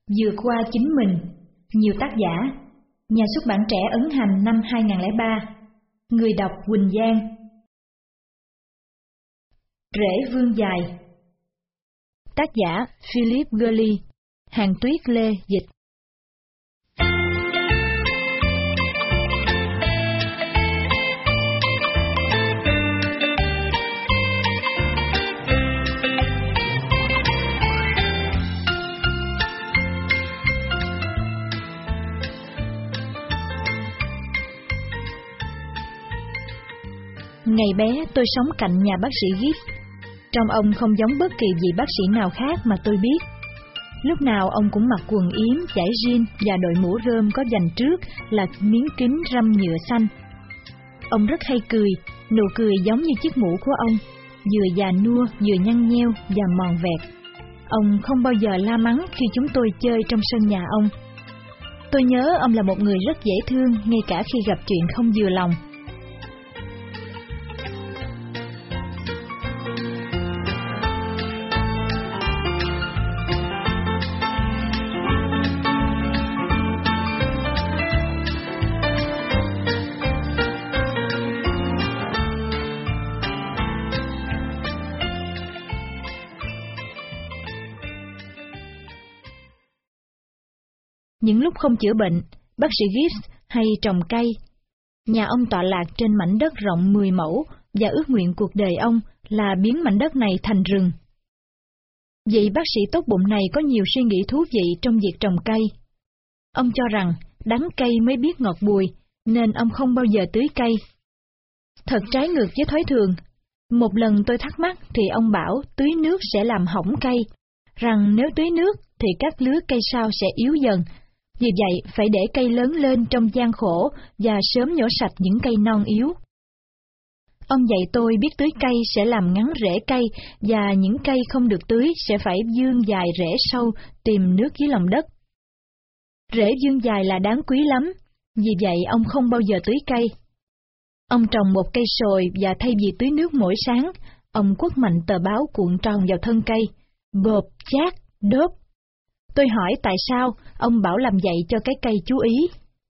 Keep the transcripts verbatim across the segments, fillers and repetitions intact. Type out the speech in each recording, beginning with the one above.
Vượt qua chính mình. Nhiều tác giả. Nhà xuất bản Trẻ ấn hành năm hai không không ba. Người đọc Quỳnh Giang. Rễ vương dài. Tác giả Philip Gurley. Hàn Tuyết Lê dịch. Ngày bé tôi sống cạnh nhà bác sĩ Gibbs. Trông ông không giống bất kỳ vị bác sĩ nào khác mà tôi biết. Lúc nào ông cũng mặc quần yếm, dải jean và đội mũ rơm có dành trước là miếng kính râm nhựa xanh. Ông rất hay cười, nụ cười giống như chiếc mũ của ông, vừa già nua vừa nhăn nheo và mòn vẹt. Ông không bao giờ la mắng khi chúng tôi chơi trong sân nhà ông. Tôi nhớ ông là một người rất dễ thương ngay cả khi gặp chuyện không vừa lòng. Những lúc không chữa bệnh, bác sĩ Gibbs hay trồng cây. Nhà ông tọa lạc trên mảnh đất rộng mười mẫu và ước nguyện cuộc đời ông là biến mảnh đất này thành rừng. Vị bác sĩ tốt bụng này có nhiều suy nghĩ thú vị trong việc trồng cây. Ông cho rằng đắng cây mới biết ngọt bùi, nên ông không bao giờ tưới cây. Thật trái ngược với thói thường. Một lần tôi thắc mắc thì ông bảo tưới nước sẽ làm hỏng cây, rằng nếu tưới nước thì các lứa cây sau sẽ yếu dần. Vì vậy, phải để cây lớn lên trong gian khổ và sớm nhổ sạch những cây non yếu. Ông dạy tôi biết tưới cây sẽ làm ngắn rễ cây và những cây không được tưới sẽ phải vươn dài rễ sâu tìm nước dưới lòng đất. Rễ vươn dài là đáng quý lắm, vì vậy ông không bao giờ tưới cây. Ông trồng một cây sồi và thay vì tưới nước mỗi sáng, ông quất mạnh tờ báo cuộn tròn vào thân cây, bộp, chát, đốp. Tôi hỏi tại sao, ông bảo làm vậy cho cái cây chú ý.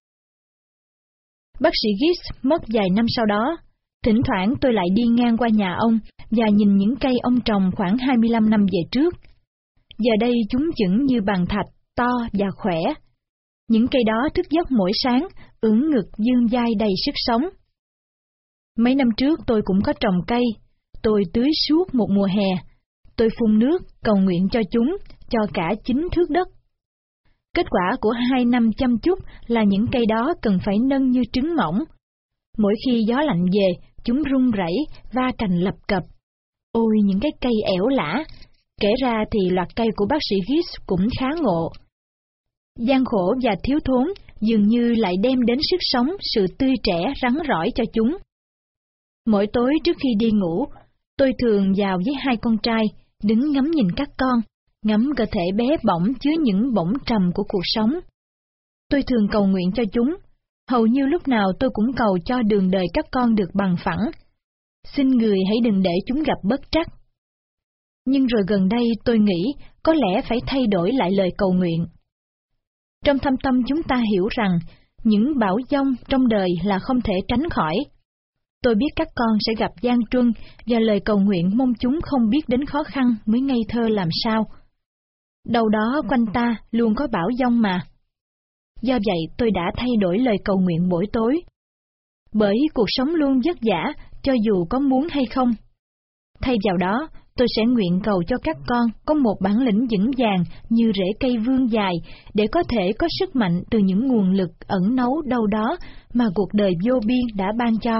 Bác sĩ Gibbs mất vài năm sau đó. Thỉnh thoảng tôi lại đi ngang qua nhà ông và nhìn những cây ông trồng khoảng hai mươi lăm năm về trước. Giờ đây chúng vững như bàn thạch, to và khỏe. Những cây đó thức giấc mỗi sáng, ưỡn ngực vươn vai đầy sức sống. Mấy năm trước tôi cũng có trồng cây. Tôi tưới suốt một mùa hè. Tôi phun nước, cầu nguyện cho chúng, cho cả chín thước đất. Kết quả của hai năm chăm chút là những cây đó cần phải nâng như trứng mỏng. Mỗi khi gió lạnh về, chúng rung rẩy, va cành lập cập. Ôi, những cái cây ẻo lả! Kể ra thì loạt cây của bác sĩ Gibbs cũng khá ngộ. Gian khổ và thiếu thốn dường như lại đem đến sức sống, sự tươi trẻ, rắn rỏi cho chúng. Mỗi tối trước khi đi ngủ, tôi thường vào với hai con trai, đứng ngắm nhìn các con, ngắm cơ thể bé bỏng chứa những bổng trầm của cuộc sống. Tôi thường cầu nguyện cho chúng, hầu như lúc nào tôi cũng cầu cho đường đời các con được bằng phẳng. Xin người hãy đừng để chúng gặp bất trắc. Nhưng rồi gần đây tôi nghĩ có lẽ phải thay đổi lại lời cầu nguyện. Trong thâm tâm chúng ta hiểu rằng những bão giông trong đời là không thể tránh khỏi. Tôi biết các con sẽ gặp gian truân và lời cầu nguyện mong chúng không biết đến khó khăn mới ngây thơ làm sao. Đâu đó quanh ta luôn có bão giông mà. Do vậy tôi đã thay đổi lời cầu nguyện buổi tối. Bởi cuộc sống luôn vất vả cho dù có muốn hay không. Thay vào đó, tôi sẽ nguyện cầu cho các con có một bản lĩnh vững vàng như rễ cây vươn dài để có thể có sức mạnh từ những nguồn lực ẩn náu đâu đó mà cuộc đời vô biên đã ban cho.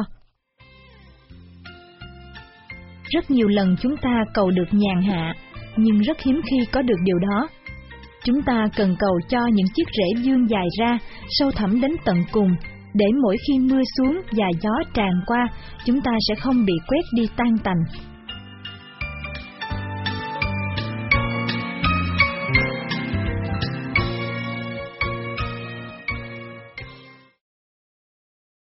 Rất nhiều lần chúng ta cầu được nhàn hạ, nhưng rất hiếm khi có được điều đó. Chúng ta cần cầu cho những chiếc rễ vươn dài ra, sâu thẳm đến tận cùng, để mỗi khi mưa xuống và gió tràn qua, chúng ta sẽ không bị quét đi tan tành.